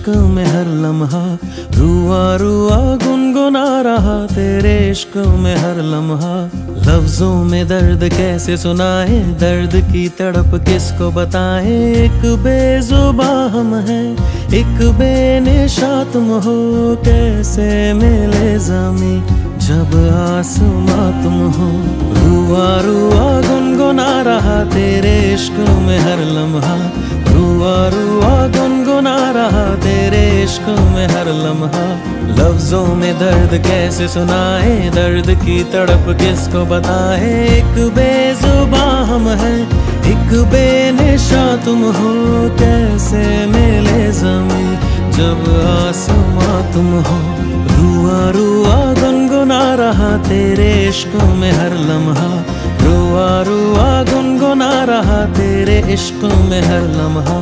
इश्क में हर लम्हा, रुआ रुआ गुनगुना रहा तेरे इश्क में हर लम्हा। लफ्जों में दर्द कैसे सुनाए, दर्द की तड़प किसको बताए। एक बेजुबां हम हैं, एक बेनिशा तुम हो, कैसे मिले ज़मी जब आसमां तुम हो। रुआ रुआ गुनगुना रहा तेरे इश्क में हर लम्हा, रुआ रुआ गुनगुना रहा तेरे इश्क में हर लम्हा। लफ्जों में दर्द कैसे सुनाए, दर्द की तड़प किसको बताए। एक बेजुबां हम हैं, एक बेनिशा तुम हो, कैसे मिले ज़मी जब आसमां तुम हो। रुआ रुआ गुनगुना रहा तेरे इश्क में हर लम्हा, रुआ रुआ गुनगुना रहा तेरे इश्क में हर लम्हा।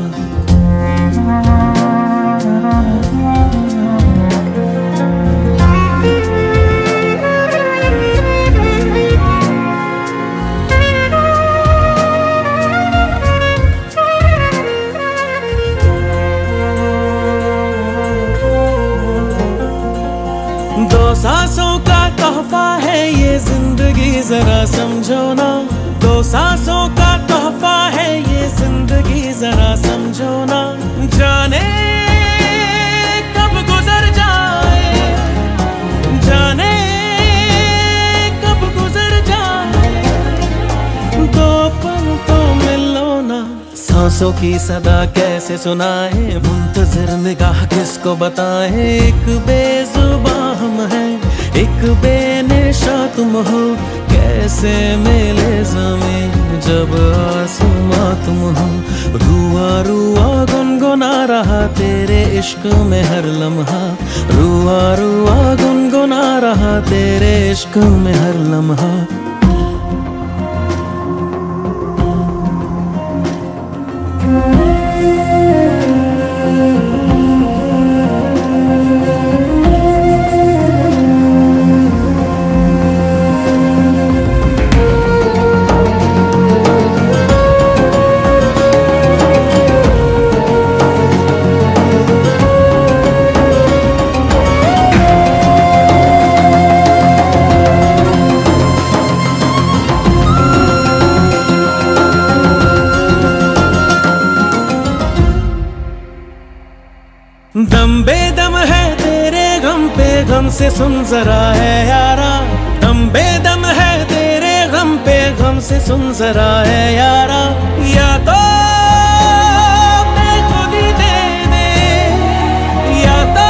दो सांसों का तोहफा है ये जिंदगी, जरा समझो ना। दो सांसों का तोहफा है ये जिंदगी, जरा समझो ना। जाने कब गुजर जाए, जाने कब गुजर जाए, दो पल तो मिलो ना। सांसों की सदा कैसे सुनाए, मुंतजिर निगाह किसको बताए। एक बेजुबां हम हैं, एक बेनिशा तुम हो, कैसे मिले ज़मी जब आसमां तुम हो। रुआ रुआ गुनगुना रहा तेरे इश्क में हर लम्हा, रुआ रुआ गुनगुना रहा तेरे इश्क में हर लम्हा। दम बेदम है तेरे गम पे, गम से सुन जरा है यारा। दम बेदम है तेरे गम पे, गम से सुन जरा है यारा। या तो बेखुदी दे दे, या तो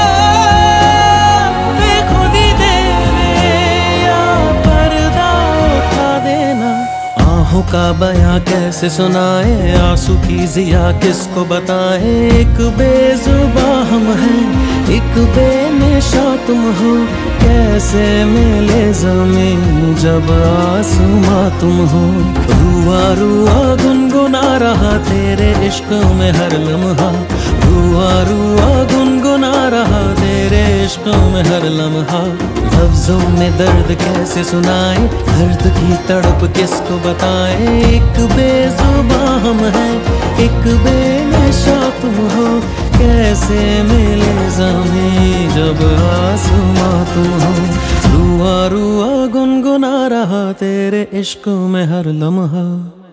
बेखुदी दे दे, या पर्दा उठा देना। आहों का बयां कैसे सुनाए, आंसू की जिया किसको बताए। एक बेजुबां हम हैं, एक बेनिशा तुम हो, कैसे मिले ज़मी जब आसमां तुम हो। रुआ रुआ गुनगुना रहा तेरे इश्क में हर लम्हा, रुआ रुआ गुनगुना रहा तेरे इश्क में हर लम्हा। लफ्जों में दर्द कैसे सुनाए, दर्द की तड़प किसको बताए। एक बेजुबां हम हैं, एक बेनिशा तुम हो, कैसे मिले ज़मी जब आसमां तुम हो। रुआ रुआ गुनगुना रहा तेरे इश्क में हर लम्हा।